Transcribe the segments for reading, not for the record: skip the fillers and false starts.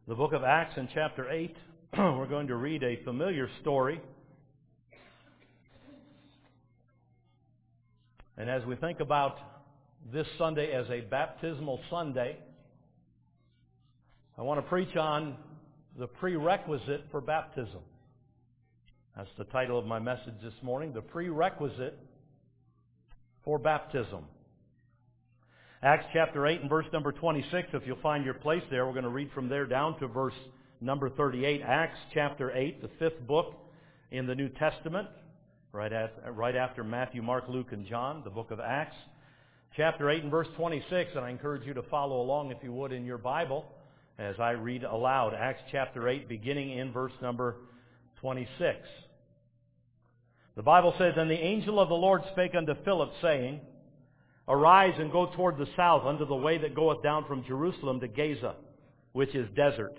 The book of Acts in chapter 8, we're going to read a familiar story. And as we think about this Sunday as a baptismal Sunday, I want to preach on the prerequisite for baptism. That's the title of my message this morning, the prerequisite for baptism. Acts chapter 8 and verse number 26, if you'll find your place there, we're going to read from there down to verse number 38. Acts chapter 8, the fifth book in the New Testament, right after Matthew, Mark, Luke, and John, the book of Acts. Chapter 8 and verse 26, and I encourage you to follow along if you would in your Bible as I read aloud. Acts chapter 8, beginning in verse number 26. The Bible says, "And the angel of the Lord spake unto Philip, saying, Arise and go toward the south unto the way that goeth down from Jerusalem to Gaza, which is desert.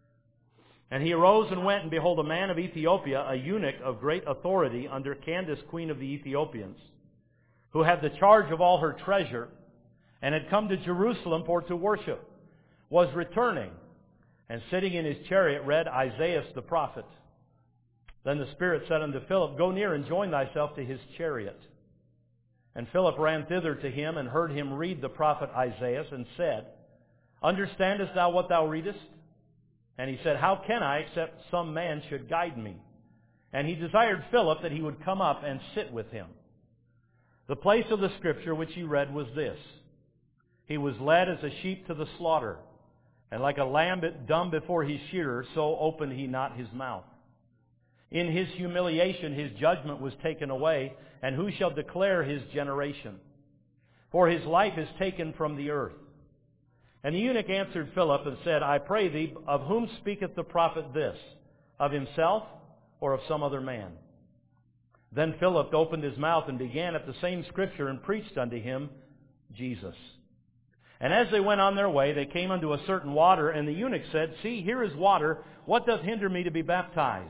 And he arose and went, and behold, a man of Ethiopia, a eunuch of great authority under Candace, queen of the Ethiopians, who had the charge of all her treasure, and had come to Jerusalem for to worship, was returning, and sitting in his chariot read Isaiah the prophet. Then the Spirit said unto Philip, Go near and join thyself to his chariot. And Philip ran thither to him, and heard him read the prophet Isaiah, and said, Understandest thou what thou readest? And he said, How can I, except some man should guide me? And he desired Philip that he would come up and sit with him. The place of the scripture which he read was this: He was led as a sheep to the slaughter, and like a lamb dumb before his shearer, so opened he not his mouth. In his humiliation his judgment was taken away, and who shall declare his generation? For his life is taken from the earth. And the eunuch answered Philip and said, I pray thee, of whom speaketh the prophet this? Of himself or of some other man? Then Philip opened his mouth and began at the same scripture and preached unto him Jesus. And as they went on their way, they came unto a certain water, and the eunuch said, See, here is water. What doth hinder me to be baptized?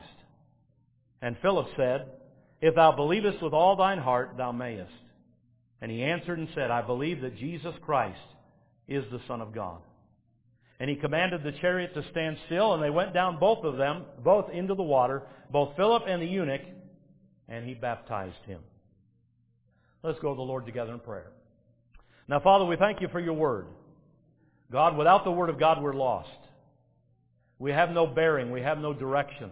And Philip said, If thou believest with all thine heart, thou mayest. And he answered and said, I believe that Jesus Christ is the Son of God. And he commanded the chariot to stand still, and they went down both of them, both into the water, both Philip and the eunuch, and he baptized him. Let's go to the Lord together in prayer. Now, Father, we thank you for your word. God, without the word of God, we're lost. We have no bearing. We have no direction.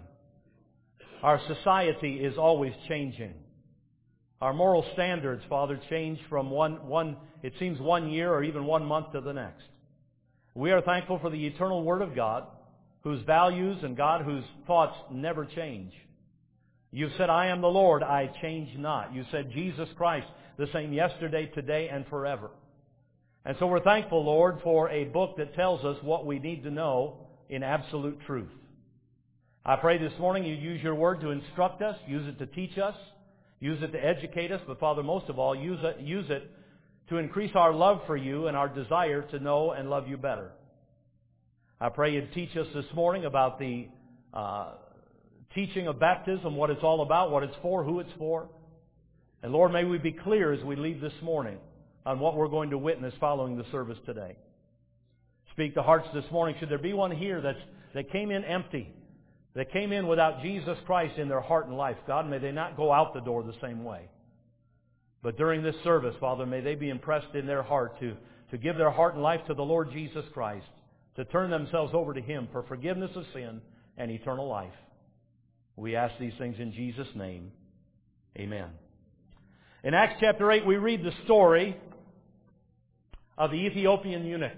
Our society is always changing. Our moral standards, Father, change from one year or even 1 month to the next. We are thankful for the eternal Word of God, whose values and God, whose thoughts never change. You've said, I am the Lord, I change not. You said, Jesus Christ, the same yesterday, today, and forever. And so we're thankful, Lord, for a book that tells us what we need to know in absolute truth. I pray this morning you use your word to instruct us, use it to teach us, use it to educate us, but Father, most of all, use it to increase our love for you and our desire to know and love you better. I pray you'd teach us this morning about the teaching of baptism, what it's all about, what it's for, who it's for. And Lord, may we be clear as we leave this morning on what we're going to witness following the service today. Speak to hearts this morning. Should there be one here that came in empty, that came in without Jesus Christ in their heart and life, God, may they not go out the door the same way. But during this service, Father, may they be impressed in their heart to give their heart and life to the Lord Jesus Christ, to turn themselves over to Him for forgiveness of sin and eternal life. We ask these things in Jesus' name. Amen. In Acts chapter 8, we read the story of the Ethiopian eunuch.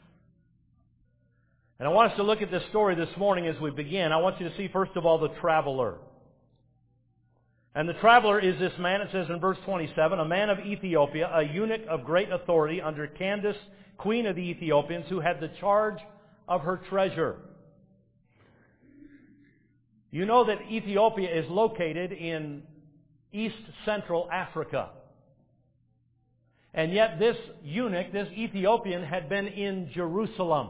And I want us to look at this story this morning as we begin. I want you to see, first of all, the traveler. And the traveler is this man, it says in verse 27, a man of Ethiopia, a eunuch of great authority under Candace, queen of the Ethiopians, who had the charge of her treasure. You know that Ethiopia is located in East Central Africa. And yet this eunuch, this Ethiopian, had been in Jerusalem.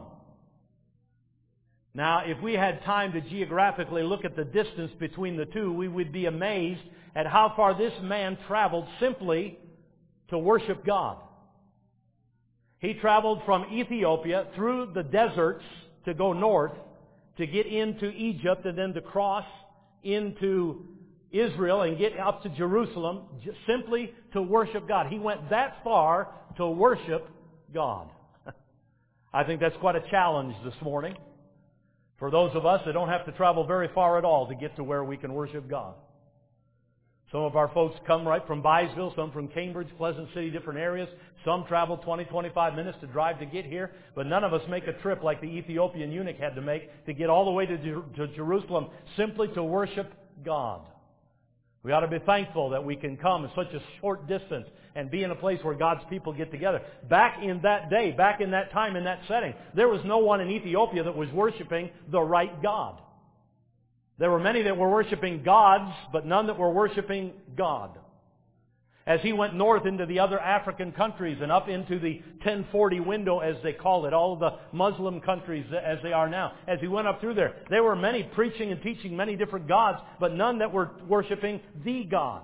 Now, if we had time to geographically look at the distance between the two, we would be amazed at how far this man traveled simply to worship God. He traveled from Ethiopia through the deserts to go north to get into Egypt and then to cross into Israel and get up to Jerusalem simply to worship God. He went that far to worship God. I think that's quite a challenge this morning for those of us that don't have to travel very far at all to get to where we can worship God. Some of our folks come right from Byesville, some from Cambridge, Pleasant City, different areas. Some travel 20, 25 minutes to drive to get here. But none of us make a trip like the Ethiopian eunuch had to make to get all the way to Jerusalem simply to worship God. We ought to be thankful that we can come in such a short distance and be in a place where God's people get together. Back in that day, back in that time, in that setting, there was no one in Ethiopia that was worshiping the right God. There were many that were worshiping gods, but none that were worshiping God. As he went north into the other African countries and up into the 1040 window, as they call it, all of the Muslim countries as they are now, as he went up through there were many preaching and teaching many different gods, but none that were worshiping the God.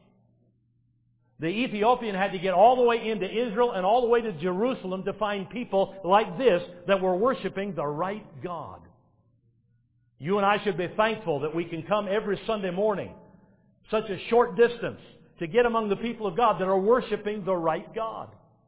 The Ethiopian had to get all the way into Israel and all the way to Jerusalem to find people like this that were worshiping the right God. You and I should be thankful that we can come every Sunday morning, such a short distance, to get among the people of God that are worshiping the right God.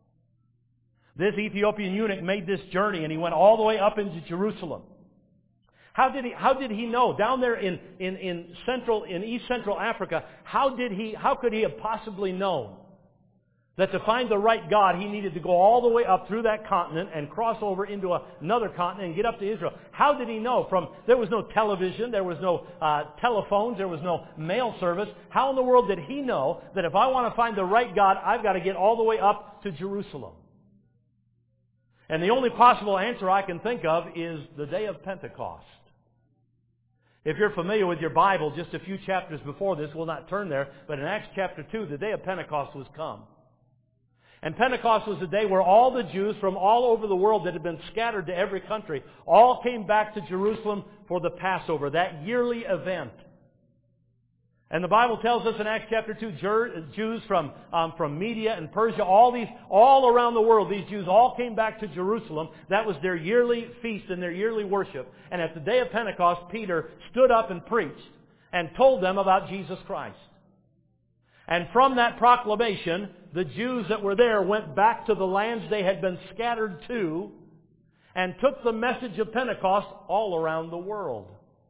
This Ethiopian eunuch made this journey and he went all the way up into Jerusalem. How did he know? Down there in East Central Africa, how could he have possibly known that to find the right God, he needed to go all the way up through that continent and cross over into another continent and get up to Israel? How did he know? There was no television, there was no telephones, there was no mail service. How in the world did he know that if I want to find the right God, I've got to get all the way up to Jerusalem? And the only possible answer I can think of is the day of Pentecost. If you're familiar with your Bible, just a few chapters before this, we'll not turn there, but in Acts chapter 2, the day of Pentecost was come. And Pentecost was the day where all the Jews from all over the world that had been scattered to every country all came back to Jerusalem for the Passover, that yearly event. And the Bible tells us in Acts chapter 2, Jews from Media and Persia, all around the world, these Jews all came back to Jerusalem. That was their yearly feast and their yearly worship. And at the day of Pentecost, Peter stood up and preached and told them about Jesus Christ. And from that proclamation, the Jews that were there went back to the lands they had been scattered to and took the message of Pentecost all around the world.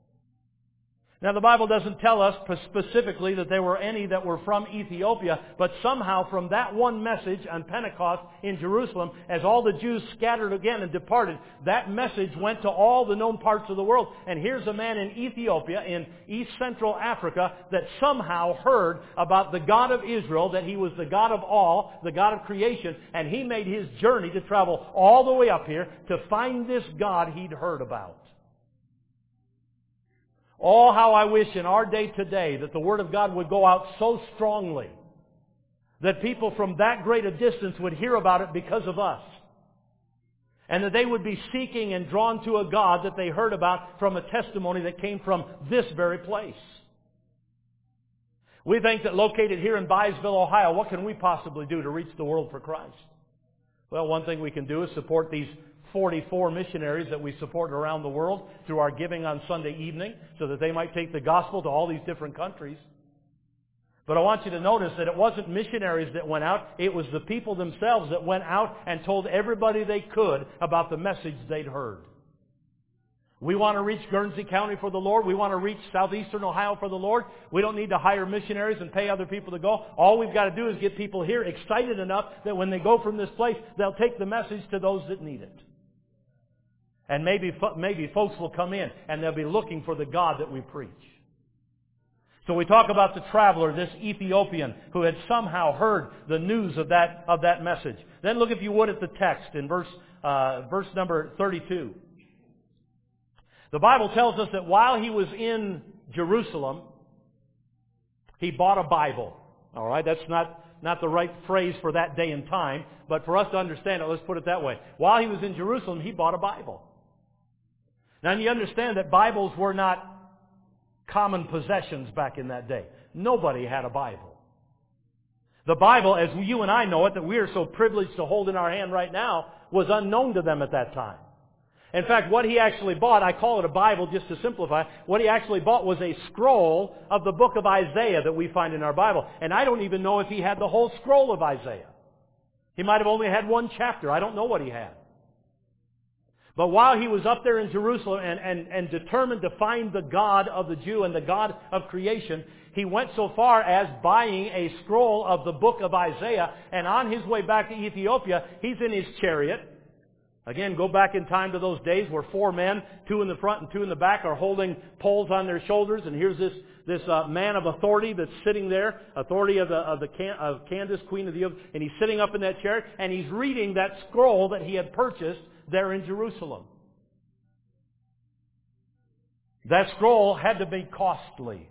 Now, the Bible doesn't tell us specifically that there were any that were from Ethiopia, but somehow from that one message on Pentecost in Jerusalem, as all the Jews scattered again and departed, that message went to all the known parts of the world. And here's a man in Ethiopia, in East Central Africa, that somehow heard about the God of Israel, that He was the God of all, the God of creation, and he made his journey to travel all the way up here to find this God he'd heard about. Oh, how I wish in our day today that the Word of God would go out so strongly that people from that great a distance would hear about it because of us. And that they would be seeking and drawn to a God that they heard about from a testimony that came from this very place. We think that located here in Byesville, Ohio, what can we possibly do to reach the world for Christ? Well, one thing we can do is support these 44 missionaries that we support around the world through our giving on Sunday evening so that they might take the gospel to all these different countries. But I want you to notice that it wasn't missionaries that went out. It was the people themselves that went out and told everybody they could about the message they'd heard. We want to reach Guernsey County for the Lord. We want to reach southeastern Ohio for the Lord. We don't need to hire missionaries and pay other people to go. All we've got to do is get people here excited enough that when they go from this place, they'll take the message to those that need it. And maybe folks will come in and they'll be looking for the God that we preach. So we talk about the traveler, this Ethiopian, who had somehow heard the news of that message. Then look, if you would, at the text in verse number 32. The Bible tells us that while he was in Jerusalem, he bought a Bible. All right, that's not the right phrase for that day and time, but for us to understand it, let's put it that way. While he was in Jerusalem, he bought a Bible. Now, you understand that Bibles were not common possessions back in that day. Nobody had a Bible. The Bible, as you and I know it, that we are so privileged to hold in our hand right now, was unknown to them at that time. In fact, what he actually bought, I call it a Bible just to simplify, what he actually bought was a scroll of the book of Isaiah that we find in our Bible. And I don't even know if he had the whole scroll of Isaiah. He might have only had one chapter. I don't know what he had. But while he was up there in Jerusalem and determined to find the God of the Jew and the God of creation, he went so far as buying a scroll of the book of Isaiah. And on his way back to Ethiopia, he's in his chariot. Again, go back in time to those days where 4 men, 2 in the front and 2 in the back, are holding poles on their shoulders. And here's this man of authority that's sitting there, authority of Candace, queen of the Ethiopians, and he's sitting up in that chair, and he's reading that scroll that he had purchased there in Jerusalem. That scroll had to be costly.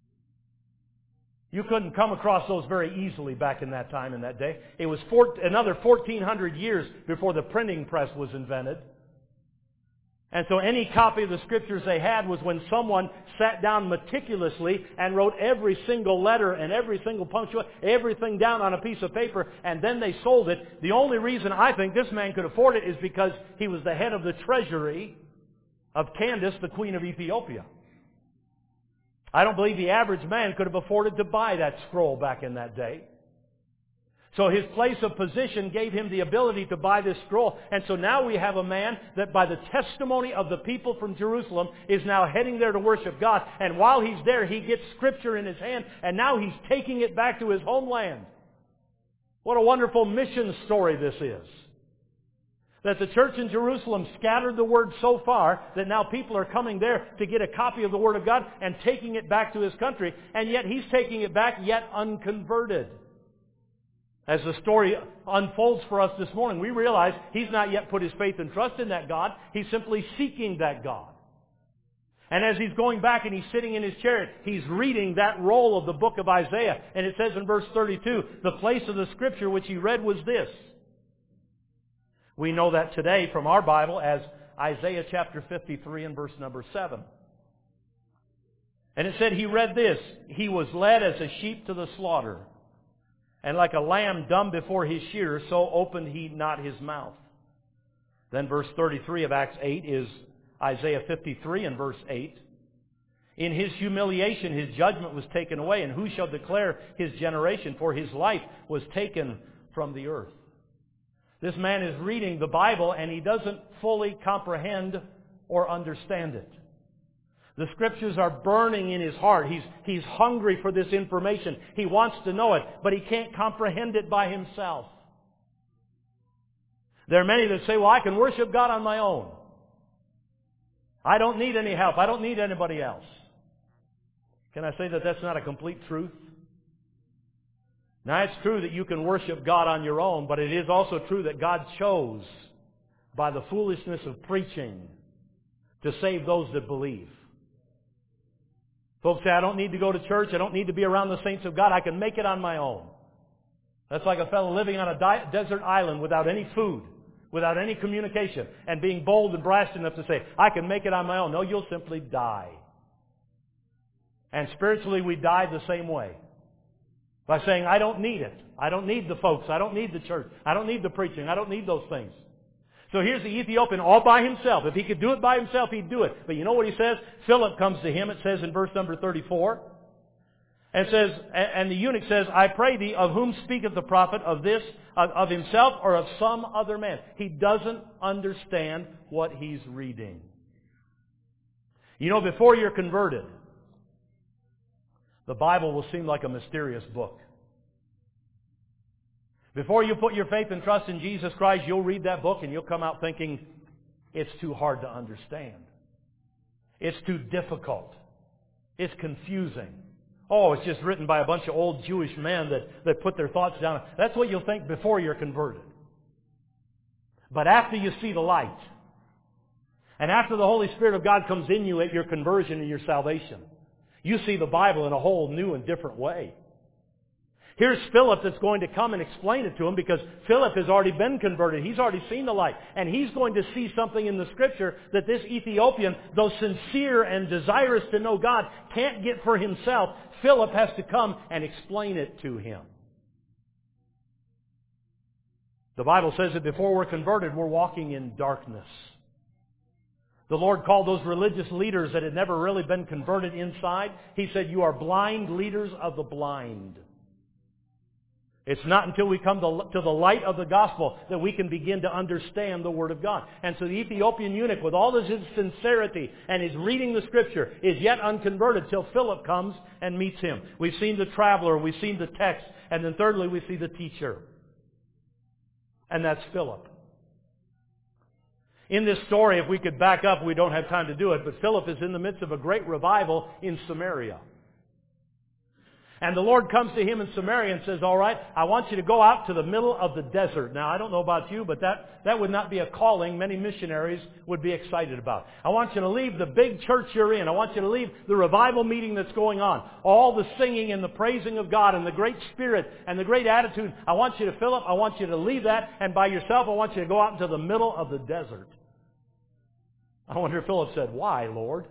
You couldn't come across those very easily back in that time, in that day. It was another 1,400 years before the printing press was invented. And so any copy of the Scriptures they had was when someone sat down meticulously and wrote every single letter and every single punctuation, everything down on a piece of paper, and then they sold it. The only reason I think this man could afford it is because he was the head of the treasury of Candace, the queen of Ethiopia. I don't believe the average man could have afforded to buy that scroll back in that day. So his place of position gave him the ability to buy this scroll. And so now we have a man that by the testimony of the people from Jerusalem is now heading there to worship God. And while he's there, he gets Scripture in his hand, and now he's taking it back to his homeland. What a wonderful mission story this is. That the church in Jerusalem scattered the Word so far that now people are coming there to get a copy of the Word of God and taking it back to his country. And yet he's taking it back yet unconverted. As the story unfolds for us this morning, we realize he's not yet put his faith and trust in that God. He's simply seeking that God. And as he's going back and he's sitting in his chariot, he's reading that roll of the book of Isaiah. And it says in verse 32, the place of the Scripture which he read was this. We know that today from our Bible as Isaiah chapter 53 and verse number 7. And it said he read this, he was led as a sheep to the slaughter, and like a lamb dumb before his shearer, so opened he not his mouth. Then verse 33 of Acts 8 is Isaiah 53 and verse 8. In his humiliation his judgment was taken away, and who shall declare his generation? For his life was taken from the earth. This man is reading the Bible and he doesn't fully comprehend or understand it. The Scriptures are burning in his heart. He's hungry for this information. He wants to know it, but he can't comprehend it by himself. There are many that say, well, I can worship God on my own. I don't need any help. I don't need anybody else. Can I say that that's not a complete truth? Now, it's true that you can worship God on your own, but it is also true that God chose, by the foolishness of preaching, to save those that believe. Folks say, I don't need to go to church. I don't need to be around the saints of God. I can make it on my own. That's like a fellow living on a desert island without any food, without any communication, and being bold and brash enough to say, I can make it on my own. No, you'll simply die. And spiritually, we die the same way. By saying, I don't need it. I don't need the folks. I don't need the church. I don't need the preaching. I don't need those things. So here's the Ethiopian all by himself. If he could do it by himself, he'd do it. But you know what he says? Philip comes to him, it says in verse number 34. And it says, and the eunuch says, I pray thee, of whom speaketh the prophet, of this, of himself, or of some other man? He doesn't understand what he's reading. You know, before you're converted, the Bible will seem like a mysterious book. Before you put your faith and trust in Jesus Christ, you'll read that book and you'll come out thinking, it's too hard to understand. It's too difficult. It's confusing. Oh, it's just written by a bunch of old Jewish men that put their thoughts down. That's what you'll think before you're converted. But after you see the light, and after the Holy Spirit of God comes in you at your conversion and your salvation, you see the Bible in a whole new and different way. Here's Philip that's going to come and explain it to him, because Philip has already been converted. He's already seen the light. And he's going to see something in the Scripture that this Ethiopian, though sincere and desirous to know God, can't get for himself. Philip has to come and explain it to him. The Bible says that before we're converted, we're walking in darkness. The Lord called those religious leaders that had never really been converted inside. He said, you are blind leaders of the blind. It's not until we come to the light of the gospel that we can begin to understand the Word of God. And so the Ethiopian eunuch, with all his sincerity and his reading the Scripture, is yet unconverted till Philip comes and meets him. We've seen the traveler, we've seen the text, and then thirdly we see the teacher. And that's Philip. In this story, if we could back up, we don't have time to do it, but Philip is in the midst of a great revival in Samaria. And the Lord comes to him in Samaria and says, all right, I want you to go out to the middle of the desert. Now, I don't know about you, but that would not be a calling many missionaries would be excited about. I want you to leave the big church you're in. I want you to leave the revival meeting that's going on. All the singing and the praising of God and the great spirit and the great attitude. I want you to, Philip, I want you to leave that, and by yourself, I want you to go out into the middle of the desert. I wonder if Philip said, why, Lord?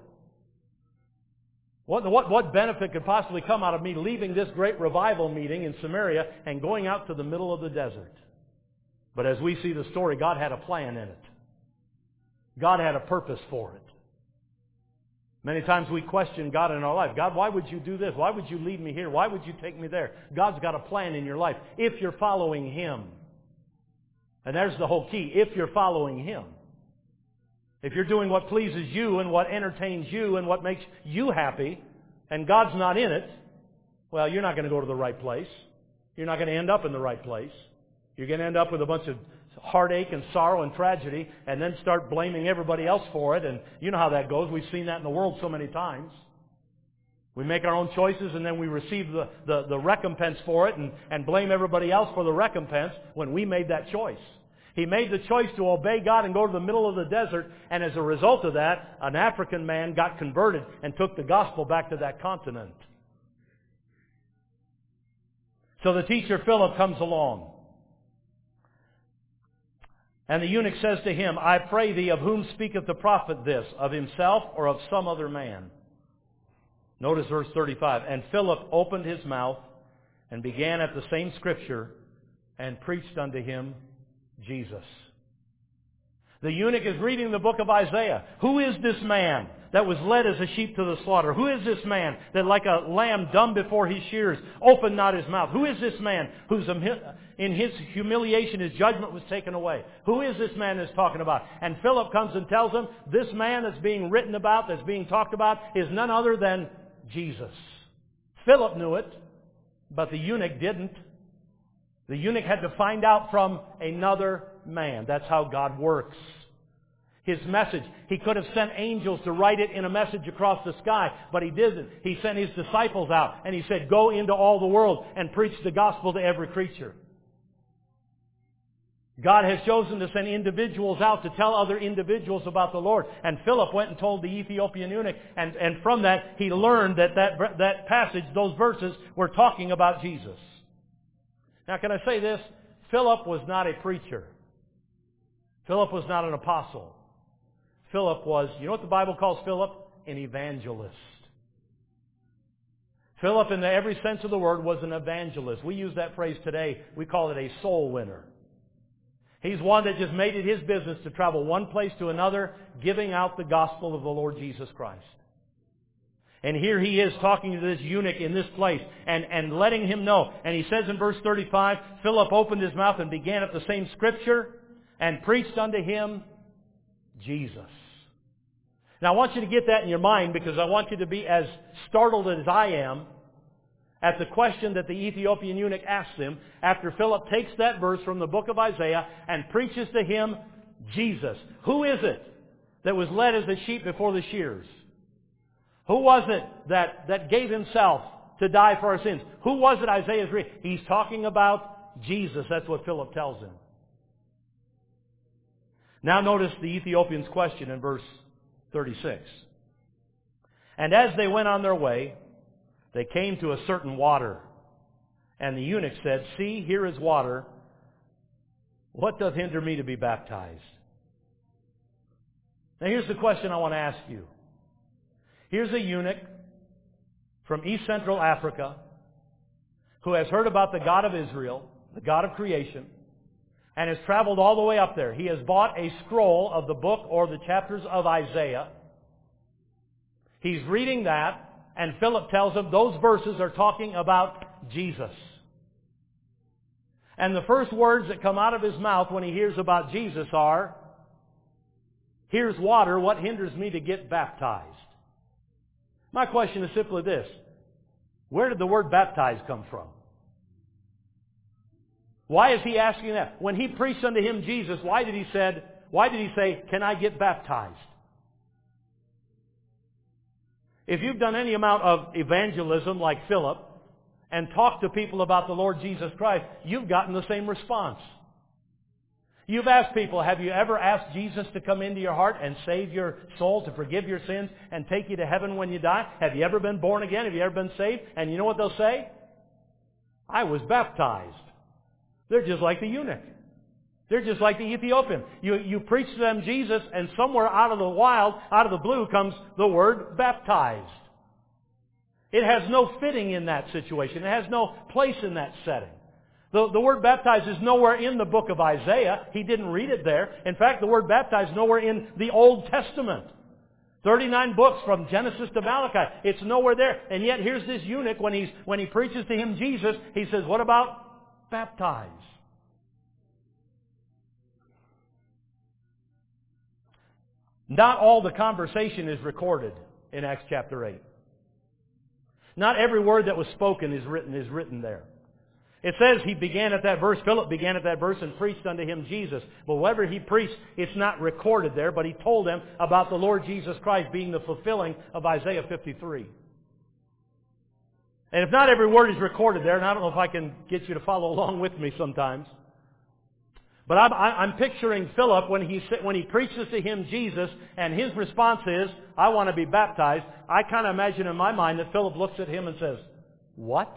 What benefit could possibly come out of me leaving this great revival meeting in Samaria and going out to the middle of the desert? But as we see the story, God had a plan in it. God had a purpose for it. Many times we question God in our life. God, why would you do this? Why would you lead me here? Why would you take me there? God's got a plan in your life if you're following Him. And there's the whole key, if you're following Him. If you're doing what pleases you and what entertains you and what makes you happy, and God's not in it, well, you're not going to go to the right place. You're not going to end up in the right place. You're going to end up with a bunch of heartache and sorrow and tragedy, and then start blaming everybody else for it. And you know how that goes. We've seen that in the world so many times. We make our own choices, and then we receive the recompense for it and blame everybody else for the recompense when we made that choice. He made the choice to obey God and go to the middle of the desert, and as a result of that, an African man got converted and took the gospel back to that continent. So the teacher Philip comes along. And the eunuch says to him, I pray thee, of whom speaketh the prophet this, of himself or of some other man? Notice verse 35. And Philip opened his mouth and began at the same scripture and preached unto him Jesus. The eunuch is reading the book of Isaiah. Who is this man that was led as a sheep to the slaughter? Who is this man that like a lamb dumb before his shears opened not his mouth? Who is this man whose in his humiliation his judgment was taken away? Who is this man that's talking about? And Philip comes and tells him this man that's being written about, that's being talked about, is none other than Jesus. Philip knew it, but the eunuch didn't. The eunuch had to find out from another man. That's how God works. His message, He could have sent angels to write it in a message across the sky, but He didn't. He sent His disciples out, and He said, go into all the world and preach the gospel to every creature. God has chosen to send individuals out to tell other individuals about the Lord. And Philip went and told the Ethiopian eunuch, and from that he learned that passage, those verses, were talking about Jesus. Now, can I say this? Philip was not a preacher. Philip was not an apostle. Philip was, you know what the Bible calls Philip? An evangelist. Philip, in every sense of the word, was an evangelist. We use that phrase today. We call it a soul winner. He's one that just made it his business to travel one place to another, giving out the gospel of the Lord Jesus Christ. And here he is talking to this eunuch in this place and letting him know. And he says in verse 35, Philip opened his mouth and began at the same scripture and preached unto him Jesus. Now I want you to get that in your mind, because I want you to be as startled as I am at the question that the Ethiopian eunuch asks him after Philip takes that verse from the book of Isaiah and preaches to him Jesus. Who is it that was led as a sheep before the shears? Who was it that gave himself to die for our sins? Who was it Isaiah's reading? He's talking about Jesus. That's what Philip tells him. Now notice the Ethiopian's question in verse 36. And as they went on their way, they came to a certain water. And the eunuch said, see, here is water. What doth hinder me to be baptized? Now here's the question I want to ask you. Here's a eunuch from East Central Africa who has heard about the God of Israel, the God of creation, and has traveled all the way up there. He has bought a scroll of the book or the chapters of Isaiah. He's reading that, and Philip tells him those verses are talking about Jesus. And the first words that come out of his mouth when he hears about Jesus are, "Here's water, what hinders me to get baptized?" My question is simply this: where did the word baptized come from? Why is he asking that? When he preached unto him Jesus, why did he say, "Can I get baptized?" If you've done any amount of evangelism like Philip and talked to people about the Lord Jesus Christ, you've gotten the same response. You've asked people, have you ever asked Jesus to come into your heart and save your soul, to forgive your sins and take you to heaven when you die? Have you ever been born again? Have you ever been saved? And you know what they'll say? "I was baptized." They're just like the eunuch. They're just like the Ethiopian. You preach to them Jesus, and somewhere out of the wild, out of the blue, comes the word baptized. It has no fitting in that situation. It has no place in that setting. The word baptized is nowhere in the book of Isaiah. He didn't read it there. In fact, the word baptized is nowhere in the Old Testament. 39 books from Genesis to Malachi. It's nowhere there. And yet here's this eunuch, when he preaches to him Jesus, he says, what about baptized? Not all the conversation is recorded in Acts chapter 8. Not every word that was spoken is written there. It says he began at that verse, Philip began at that verse and preached unto him Jesus. But whatever he preached, it's not recorded there, but he told them about the Lord Jesus Christ being the fulfilling of Isaiah 53. And if not every word is recorded there, and I don't know if I can get you to follow along with me sometimes, but I'm picturing Philip when he preaches to him Jesus, and his response is, "I want to be baptized." I kind of imagine in my mind that Philip looks at him and says, "What?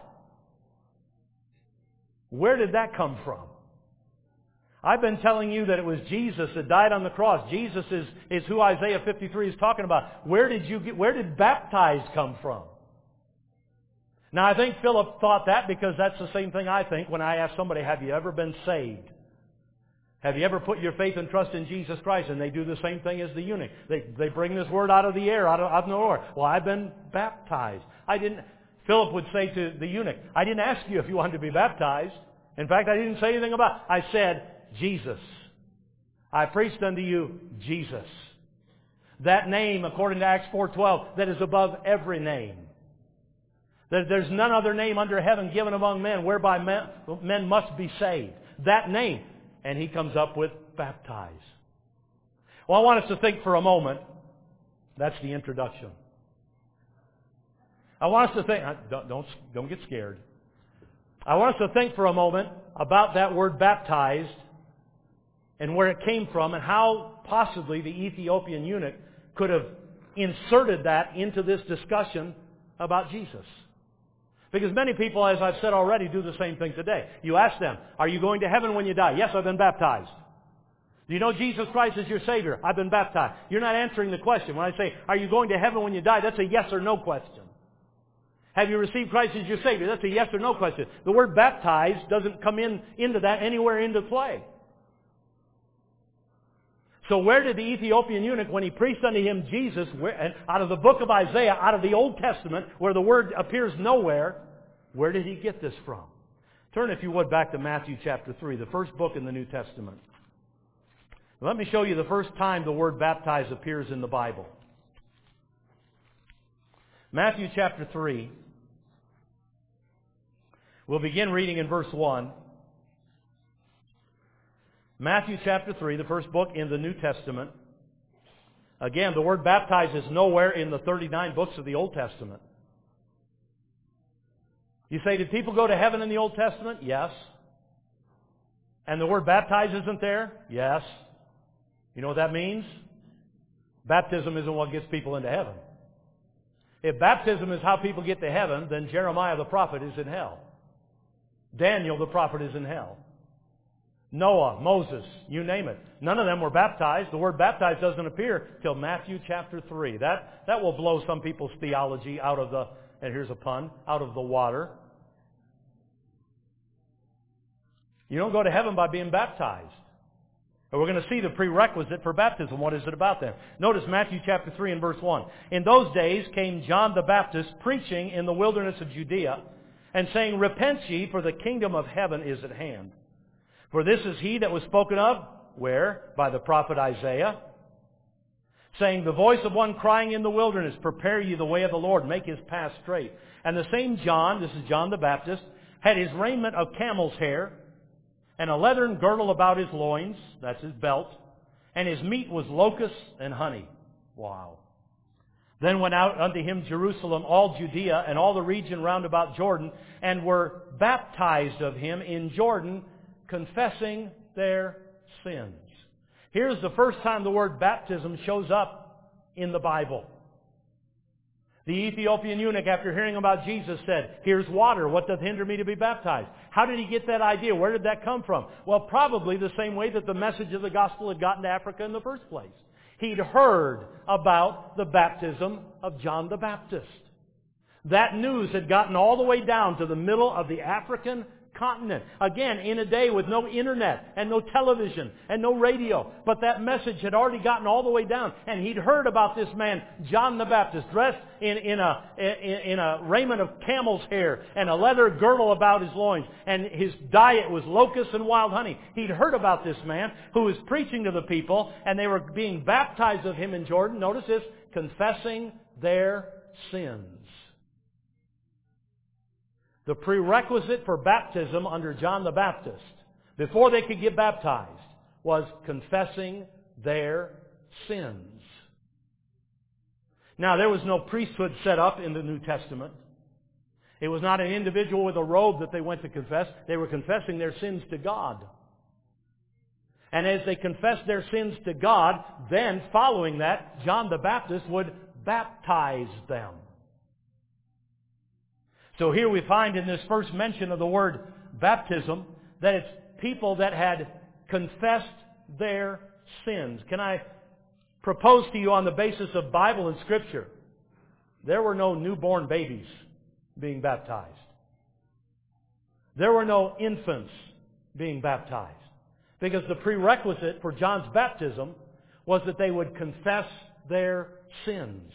Where did that come from? I've been telling you that it was Jesus that died on the cross. Jesus is who Isaiah 53 is talking about. Where did baptized come from?" Now I think Philip thought that because that's the same thing I think when I ask somebody, "Have you ever been saved? Have you ever put your faith and trust in Jesus Christ?" And they do the same thing as the eunuch. They bring this word out of the air, out of nowhere. "Well, I've been baptized." Philip would say to the eunuch, "I didn't ask you if you wanted to be baptized. In fact, I didn't say anything about it. I said, Jesus. I preached unto you Jesus. That name, according to Acts 4:12, that is above every name. That there's none other name under heaven given among men whereby men must be saved. That name." And he comes up with baptize. Well, I want us to think for a moment. That's the introduction. I want us to think, don't get scared. I want us to think for a moment about that word baptized and where it came from and how possibly the Ethiopian eunuch could have inserted that into this discussion about Jesus. Because many people, as I've said already, do the same thing today. You ask them, "Are you going to heaven when you die?" "Yes, I've been baptized." "Do you know Jesus Christ is your Savior?" "I've been baptized." You're not answering the question. When I say, "Are you going to heaven when you die?" that's a yes or no question. "Have you received Christ as your Savior?" that's a yes or no question. The word baptized doesn't come into that anywhere into play. So where did the Ethiopian eunuch, when he preached unto him Jesus, out of the book of Isaiah, out of the Old Testament, where the word appears nowhere, where did he get this from? Turn, if you would, back to Matthew chapter 3, the first book in the New Testament. Let me show you the first time the word baptize appears in the Bible. Matthew chapter 3. We'll begin reading in verse 1. Matthew chapter 3, the first book in the New Testament. Again, the word baptize is nowhere in the 39 books of the Old Testament. You say, did people go to heaven in the Old Testament? Yes. And the word baptize isn't there? Yes. You know what that means? Baptism isn't what gets people into heaven. If baptism is how people get to heaven, then Jeremiah the prophet is in hell. Daniel the prophet is in hell. Noah, Moses, you name it. None of them were baptized. The word baptized doesn't appear till Matthew chapter 3. That will blow some people's theology out of the, and here's a pun, out of the water. You don't go to heaven by being baptized. And we're going to see the prerequisite for baptism. What is it about that? Notice Matthew chapter 3 and verse 1. In those days came John the Baptist preaching in the wilderness of Judea and saying, Repent ye, for the kingdom of heaven is at hand. For this is he that was spoken of, where? By the prophet Isaiah, saying, The voice of one crying in the wilderness, Prepare ye the way of the Lord, make his path straight. And the same John, this is John the Baptist, had his raiment of camel's hair, and a leathern girdle about his loins, that's his belt, and his meat was locusts and honey. Wow. Then went out unto him Jerusalem, all Judea, and all the region round about Jordan, and were baptized of him in Jordan, confessing their sins. Here's the first time the word baptism shows up in the Bible. The Ethiopian eunuch, after hearing about Jesus, said, Here's water. What doth hinder me to be baptized? How did he get that idea? Where did that come from? Well, probably the same way that the message of the gospel had gotten to Africa in the first place. He'd heard about the baptism of John the Baptist. That news had gotten all the way down to the middle of the African continent. Again, in a day with no internet and no television and no radio. But that message had already gotten all the way down. And he'd heard about this man, John the Baptist, dressed in a raiment of camel's hair and a leather girdle about his loins. And his diet was locusts and wild honey. He'd heard about this man who was preaching to the people, and they were being baptized of him in Jordan. Notice this, confessing their sins. The prerequisite for baptism under John the Baptist, before they could get baptized, was confessing their sins. Now, there was no priesthood set up in the New Testament. It was not an individual with a robe that they went to confess. They were confessing their sins to God. And as they confessed their sins to God, then, following that, John the Baptist would baptize them. So here we find in this first mention of the word baptism that it's people that had confessed their sins. Can I propose to you on the basis of Bible and Scripture? There were no newborn babies being baptized. There were no infants being baptized. Because the prerequisite for John's baptism was that they would confess their sins.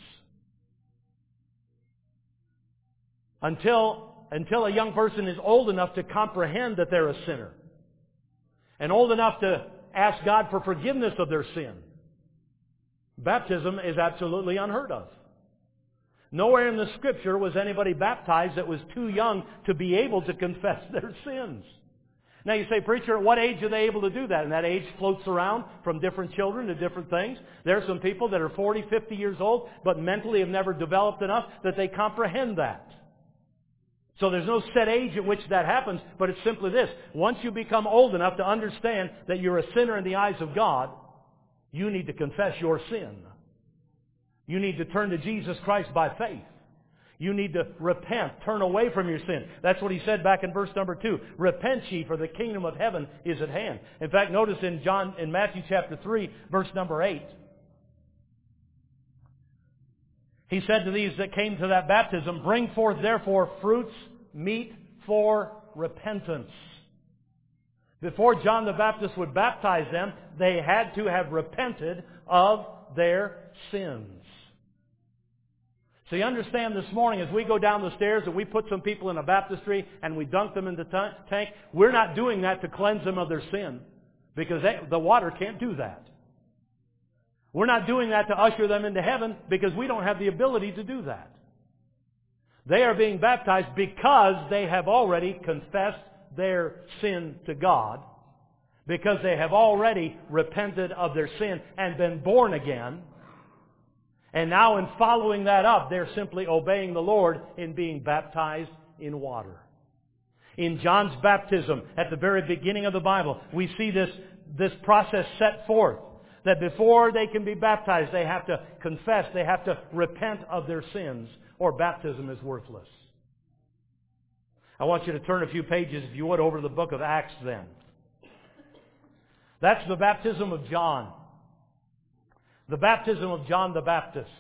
Until a young person is old enough to comprehend that they're a sinner and old enough to ask God for forgiveness of their sin, baptism is absolutely unheard of. Nowhere in the Scripture was anybody baptized that was too young to be able to confess their sins. Now you say, Preacher, at what age are they able to do that? And that age floats around from different children to different things. There are some people that are 40, 50 years old, but mentally have never developed enough that they comprehend that. So there's no set age at which that happens, but it's simply this. Once you become old enough to understand that you're a sinner in the eyes of God, you need to confess your sin. You need to turn to Jesus Christ by faith. You need to repent, turn away from your sin. That's what he said back in verse number 2. Repent ye, for the kingdom of heaven is at hand. In fact, notice in Matthew chapter 3, verse number 8. He said to these that came to that baptism, Bring forth therefore fruits meet for repentance. Before John the Baptist would baptize them, they had to have repented of their sins. So you understand this morning, as we go down the stairs and we put some people in a baptistry and we dunk them in the tank, we're not doing that to cleanse them of their sin, because the water can't do that. We're not doing that to usher them into heaven, because we don't have the ability to do that. They are being baptized because they have already confessed their sin to God, because they have already repented of their sin and been born again. And now in following that up, they're simply obeying the Lord in being baptized in water. In John's baptism, at the very beginning of the Bible, we see this process set forth. That before they can be baptized, they have to confess, they have to repent of their sins, or baptism is worthless. I want you to turn a few pages, if you would, over to the book of Acts then. That's the baptism of John. The baptism of John the Baptist.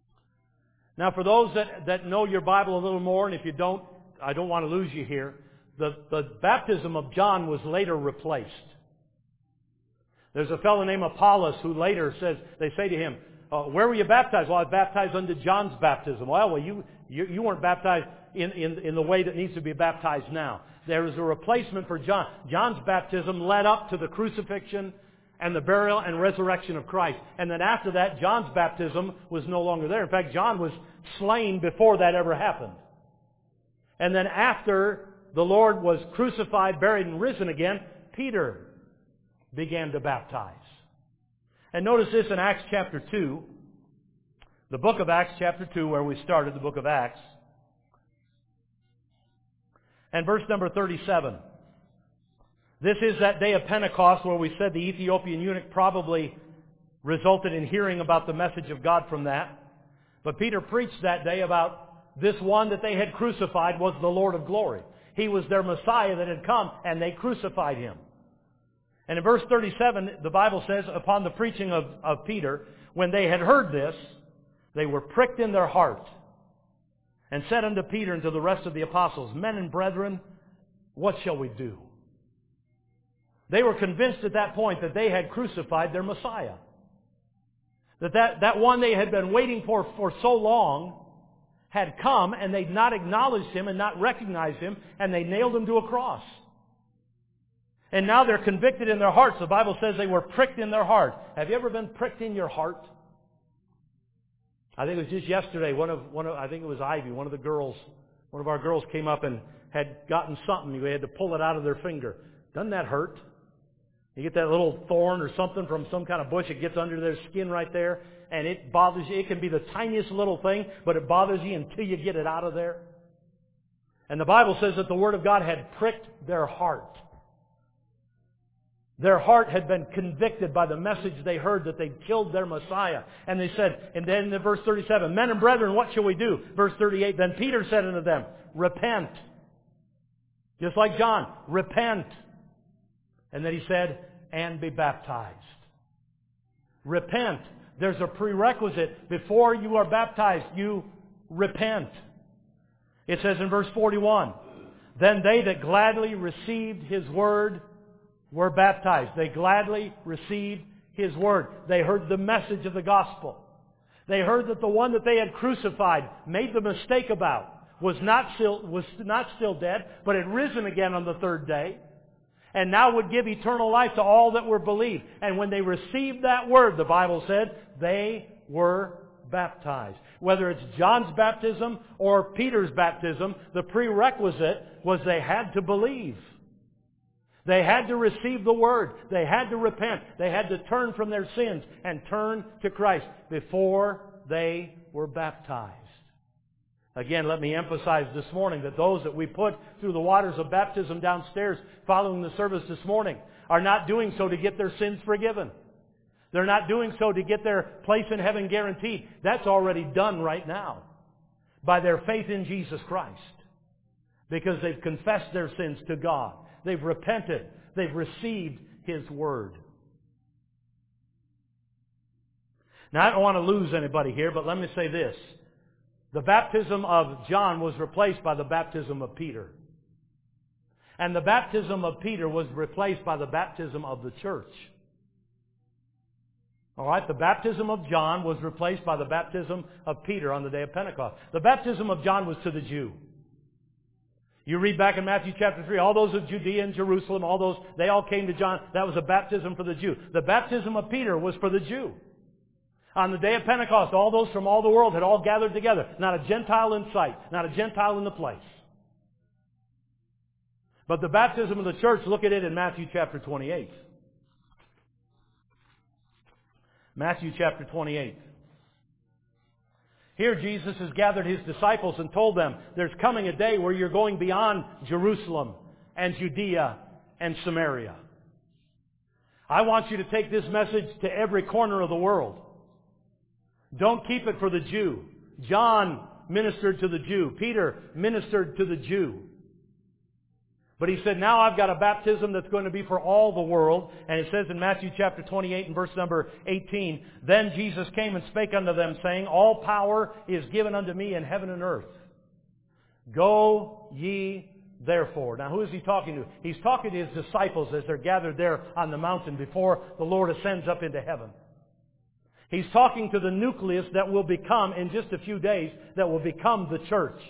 Now, for those that know your Bible a little more, and if you don't, I don't want to lose you here. The baptism of John was later replaced. There's a fellow named Apollos who later says, they say to him, where were you baptized? Well, I was baptized unto John's baptism. Well, you weren't baptized in the way that needs to be baptized now. There is a replacement for John. John's baptism led up to the crucifixion and the burial and resurrection of Christ. And then after that, John's baptism was no longer there. In fact, John was slain before that ever happened. And then after the Lord was crucified, buried, and risen again, Peter began to baptize. And notice this in Acts chapter 2, the book of Acts chapter 2, where we started the book of Acts. And verse number 37. This is that day of Pentecost where we said the Ethiopian eunuch probably resulted in hearing about the message of God from that. But Peter preached that day about this one that they had crucified was the Lord of glory. He was their Messiah that had come, and they crucified Him. And in verse 37, the Bible says, upon the preaching of Peter, when they had heard this, they were pricked in their heart, and said unto Peter and to the rest of the apostles, Men and brethren, what shall we do? They were convinced at that point that they had crucified their Messiah. That one they had been waiting for so long had come, and they'd not acknowledged Him and not recognized Him, and they nailed Him to a cross. And now they're convicted in their hearts. The Bible says they were pricked in their heart. Have you ever been pricked in your heart? I think it was just yesterday, I think it was Ivy, one of our girls came up and had gotten something. They had to pull it out of their finger. Doesn't that hurt? You get that little thorn or something from some kind of bush, it gets under their skin right there, and it bothers you. It can be the tiniest little thing, but it bothers you until you get it out of there. And the Bible says that the Word of God had pricked their heart. Their heart had been convicted by the message they heard that they'd killed their Messiah. And they said, and then in verse 37, Men and brethren, what shall we do? Verse 38, Then Peter said unto them, Repent. Just like John, repent. And then he said, and be baptized. Repent. There's a prerequisite. Before you are baptized, you repent. It says in verse 41, Then they that gladly received His word were baptized. They gladly received His word. They heard the message of the gospel. They heard that the one that they had crucified, made the mistake about, was not still dead, but had risen again on the third day, and now would give eternal life to all that were believed. And when they received that word, the Bible said, they were baptized. Whether it's John's baptism or Peter's baptism, the prerequisite was they had to believe. They had to receive the Word. They had to repent. They had to turn from their sins and turn to Christ before they were baptized. Again, let me emphasize this morning that those that we put through the waters of baptism downstairs following the service this morning are not doing so to get their sins forgiven. They're not doing so to get their place in heaven guaranteed. That's already done right now by their faith in Jesus Christ, because they've confessed their sins to God. They've repented. They've received His Word. Now, I don't want to lose anybody here, but let me say this. The baptism of John was replaced by the baptism of Peter. And the baptism of Peter was replaced by the baptism of the church. All right, the baptism of John was replaced by the baptism of Peter on the day of Pentecost. The baptism of John was to the Jew. You read back in Matthew chapter 3, all those of Judea and Jerusalem, they all came to John. That was a baptism for the Jew. The baptism of Peter was for the Jew. On the day of Pentecost, all those from all the world had all gathered together. Not a Gentile in sight, not a Gentile in the place. But the baptism of the church, look at it in Matthew chapter 28. Matthew chapter 28. Here Jesus has gathered His disciples and told them, there's coming a day where you're going beyond Jerusalem and Judea and Samaria. I want you to take this message to every corner of the world. Don't keep it for the Jew. John ministered to the Jew. Peter ministered to the Jew. But he said, now I've got a baptism that's going to be for all the world. And it says in Matthew chapter 28 and verse number 18, Then Jesus came and spake unto them, saying, All power is given unto me in heaven and earth. Go ye therefore. Now who is He talking to? He's talking to His disciples as they're gathered there on the mountain before the Lord ascends up into heaven. He's talking to the nucleus that will become, in just a few days, that will become the church.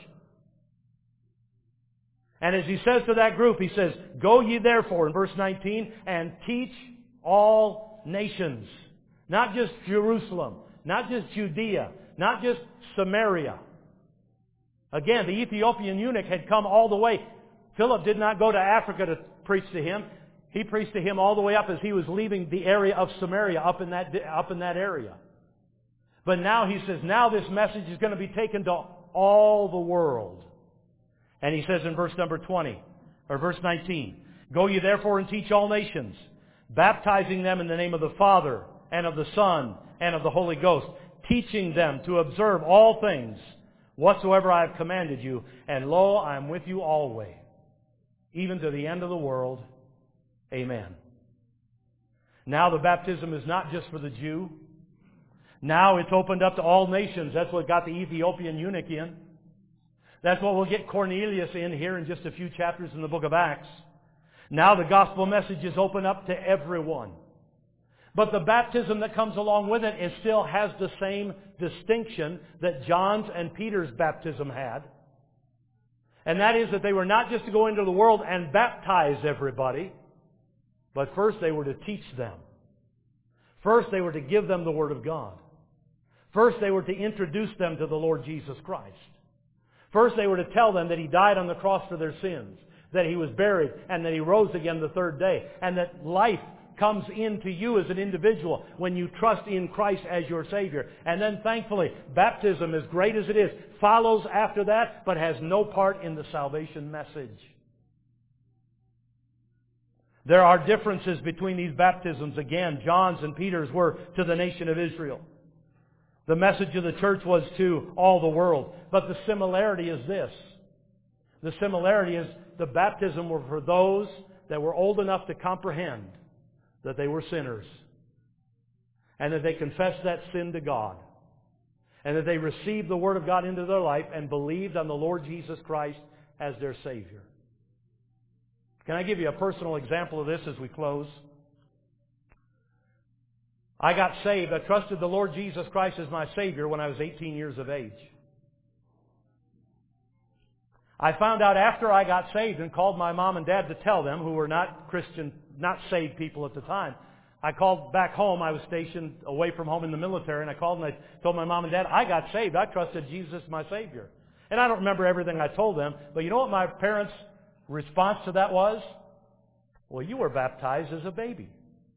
And as He says to that group, He says, "Go ye therefore," in verse 19, "and teach all nations." Not just Jerusalem, not just Judea, not just Samaria. Again, the Ethiopian eunuch had come all the way. Philip did not go to Africa to preach to him. He preached to him all the way up as he was leaving the area of Samaria, up in that area. But now he says, now this message is going to be taken to all the world. And he says in verse number 20, or verse 19, "Go ye therefore and teach all nations, baptizing them in the name of the Father, and of the Son, and of the Holy Ghost, teaching them to observe all things whatsoever I have commanded you. And lo, I am with you always, even to the end of the world. Amen." Now the baptism is not just for the Jew. Now it's opened up to all nations. That's what got the Ethiopian eunuch in. That's what will get Cornelius in here in just a few chapters in the book of Acts. Now the gospel message is open up to everyone. But the baptism that comes along with it still has the same distinction that John's and Peter's baptism had. And that is that they were not just to go into the world and baptize everybody, but first they were to teach them. First they were to give them the Word of God. First they were to introduce them to the Lord Jesus Christ. First they were to tell them that He died on the cross for their sins, that He was buried, and that He rose again the third day, and that life comes into you as an individual when you trust in Christ as your Savior. And then thankfully, baptism, as great as it is, follows after that, but has no part in the salvation message. There are differences between these baptisms. Again, John's and Peter's were to the nation of Israel. The message of the church was to all the world. But the similarity is this. The similarity is the baptism were for those that were old enough to comprehend that they were sinners, and that they confessed that sin to God, and that they received the Word of God into their life and believed on the Lord Jesus Christ as their Savior. Can I give you a personal example of this as we close? I got saved. I trusted the Lord Jesus Christ as my Savior when I was 18 years of age. I found out after I got saved and called my mom and dad to tell them, who were not Christian, not saved people at the time. I called back home. I was stationed away from home in the military, and I called and I told my mom and dad, I got saved. I trusted Jesus as my Savior. And I don't remember everything I told them, but you know what my parents' response to that was? "Well, you were baptized as a baby."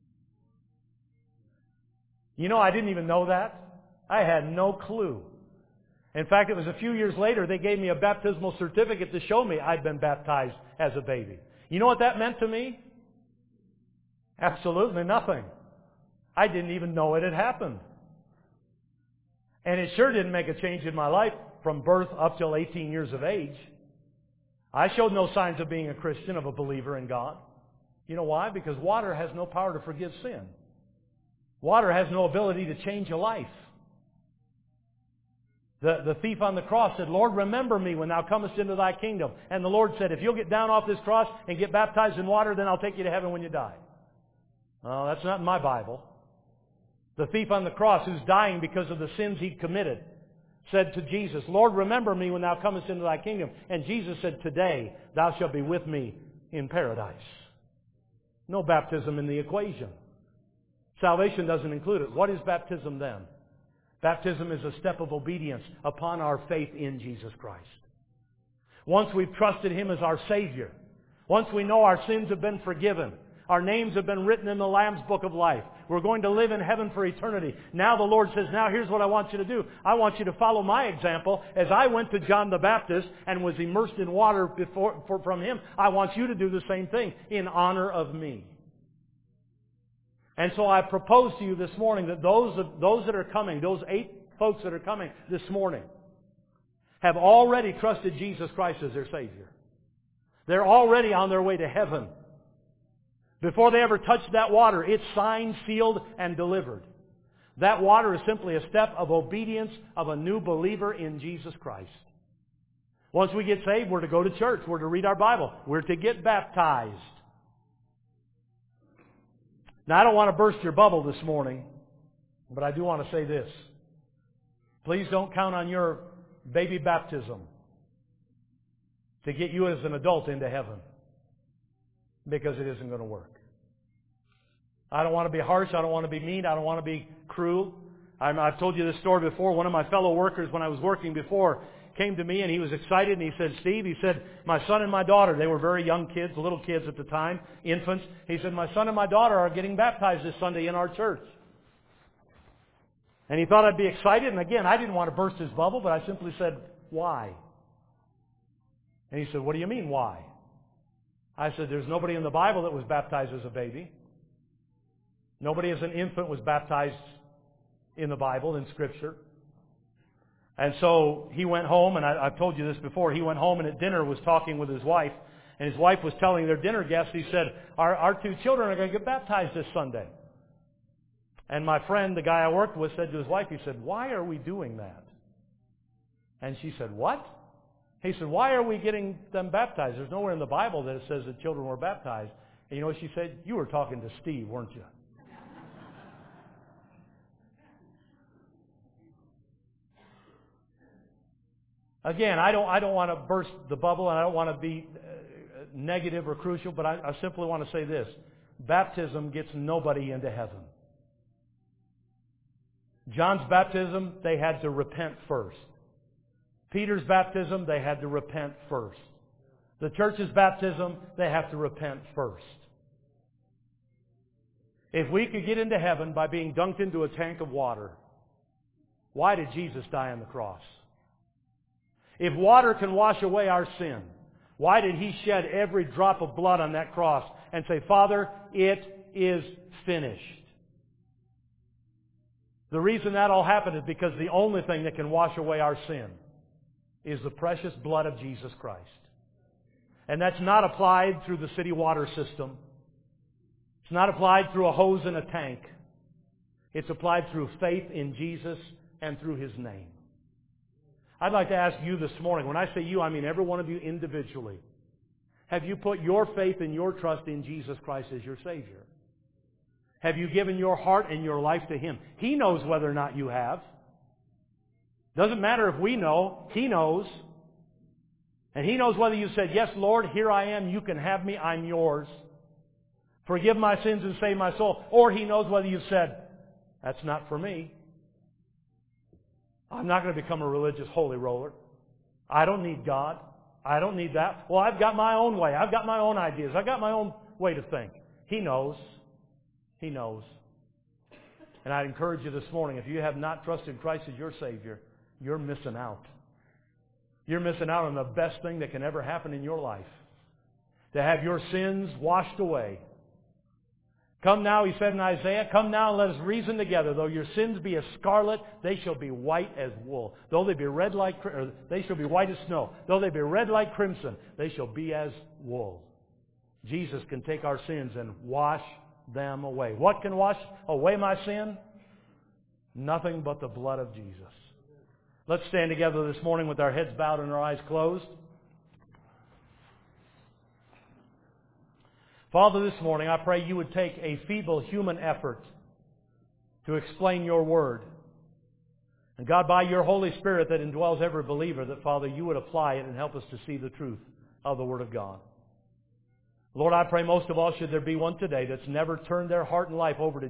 You know, I didn't even know that. I had no clue. In fact, it was a few years later they gave me a baptismal certificate to show me I'd been baptized as a baby. You know what that meant to me? Absolutely nothing. I didn't even know it had happened. And it sure didn't make a change in my life from birth up till 18 years of age. I showed no signs of being a Christian, of a believer in God. You know why? Because water has no power to forgive sin. Water has no ability to change a life. The thief on the cross said, "Lord, remember me when thou comest into thy kingdom." And the Lord said, "If you'll get down off this cross and get baptized in water, then I'll take you to heaven when you die." Well, that's not in my Bible. The thief on the cross, who's dying because of the sins he'd committed, said to Jesus, "Lord, remember me when thou comest into thy kingdom." And Jesus said, "Today thou shalt be with me in paradise." No baptism in the equation. Salvation doesn't include it. What is baptism then? Baptism is a step of obedience upon our faith in Jesus Christ. Once we've trusted Him as our Savior, once we know our sins have been forgiven, our names have been written in the Lamb's Book of Life, we're going to live in heaven for eternity. Now the Lord says, now here's what I want you to do. I want you to follow my example. As I went to John the Baptist and was immersed in water from him, I want you to do the same thing in honor of me. And so I propose to you this morning that those that are coming, those 8 folks that are coming this morning, have already trusted Jesus Christ as their Savior. They're already on their way to heaven. Before they ever touch that water, it's signed, sealed, and delivered. That water is simply a step of obedience of a new believer in Jesus Christ. Once we get saved, we're to go to church. We're to read our Bible. We're to get baptized. Now, I don't want to burst your bubble this morning, but I do want to say this. Please don't count on your baby baptism to get you as an adult into heaven, because it isn't going to work. I don't want to be harsh. I don't want to be mean. I don't want to be cruel. I've told you this story before. One of my fellow workers, when I was working before, came to me and he was excited and he said, Steve, he said, my son and my daughter, they were very young kids, little kids at the time, infants. He said, my son and my daughter are getting baptized this Sunday in our church. And he thought I'd be excited. And again, I didn't want to burst his bubble, but I simply said, why? And he said, what do you mean, why? I said, there's nobody in the Bible that was baptized as a baby. Nobody as an infant was baptized in the Bible, in Scripture. And so he went home, and I've told you this before, he went home and at dinner was talking with his wife, and his wife was telling their dinner guests, he said, our two children are going to get baptized this Sunday. And my friend, the guy I worked with, said to his wife, he said, why are we doing that? And she said, what? He said, why are we getting them baptized? There's nowhere in the Bible that it says that children were baptized. And you know what she said? You were talking to Steve, weren't you? Again, I don't want to burst the bubble, and I don't want to be negative or crucial, but I simply want to say this. Baptism gets nobody into heaven. John's baptism, they had to repent first. Peter's baptism, they had to repent first. The church's baptism, they have to repent first. If we could get into heaven by being dunked into a tank of water, why did Jesus die on the cross? If water can wash away our sin, why did He shed every drop of blood on that cross and say, Father, it is finished? The reason that all happened is because the only thing that can wash away our sin is the precious blood of Jesus Christ. And that's not applied through the city water system. It's not applied through a hose in a tank. It's applied through faith in Jesus and through His name. I'd like to ask you this morning, when I say you, I mean every one of you individually. Have you put your faith and your trust in Jesus Christ as your Savior? Have you given your heart and your life to Him? He knows whether or not you have. Doesn't matter if we know. He knows. And He knows whether you said, yes, Lord, here I am. You can have me. I'm yours. Forgive my sins and save my soul. Or He knows whether you said, that's not for me. I'm not going to become a religious holy roller. I don't need God. I don't need that. Well, I've got my own way. I've got my own ideas. I've got my own way to think. He knows. He knows. And I'd encourage you this morning, if you have not trusted Christ as your Savior, you're missing out. You're missing out on the best thing that can ever happen in your life. To have your sins washed away. Come now, He said in Isaiah, come now and let us reason together. Though your sins be as scarlet, they shall be white as wool. Though they be red they shall be white as snow. Though they be red like crimson, they shall be as wool. Jesus can take our sins and wash them away. What can wash away my sin? Nothing but the blood of Jesus. Let's stand together this morning with our heads bowed and our eyes closed. Father, this morning I pray You would take a feeble human effort to explain Your Word. And God, by Your Holy Spirit that indwells every believer, that, Father, You would apply it and help us to see the truth of the Word of God. Lord, I pray most of all, should there be one today that's never turned their heart and life over to